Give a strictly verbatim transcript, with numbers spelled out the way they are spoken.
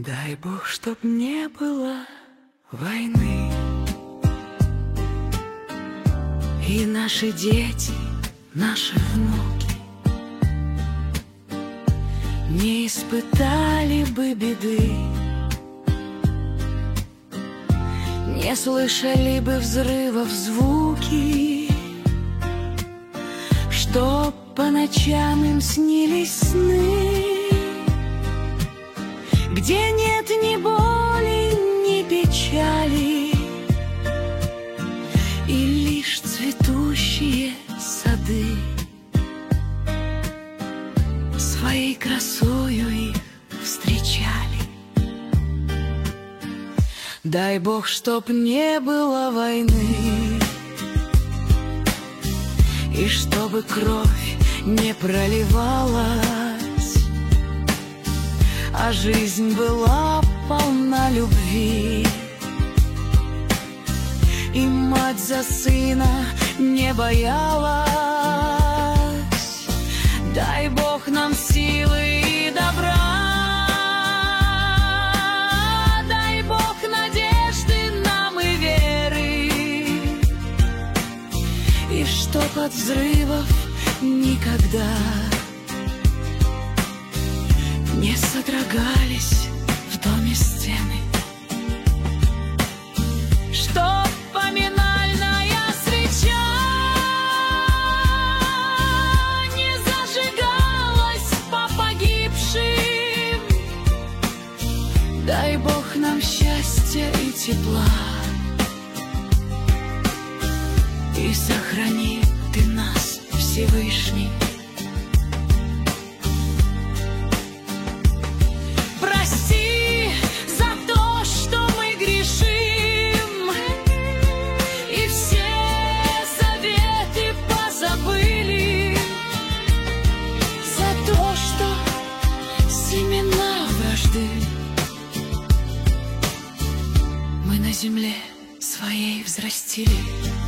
Дай Бог, чтоб не было войны, и наши дети, наши внуки не испытали бы беды, не слышали бы взрывов звуки, чтоб по ночам им снились сны, где нет ни боли, ни печали, и лишь цветущие сады своей красою их встречали. Дай Бог, чтоб не было войны, и чтобы кровь не проливалась, а жизнь была полна любви, и мать за сына не боялась. Дай Бог нам силы и добра, дай Бог надежды нам и веры, и чтоб от взрывов никогда не содрогались в доме стены, чтоб поминальная свеча не зажигалась по погибшим. Дай Бог нам счастья и тепла, и сохрани Ты нас, Всевышний. Прости за то, что мы грешим, и все заветы позабыли, за то, что семена вражды мы на земле своей взрастили.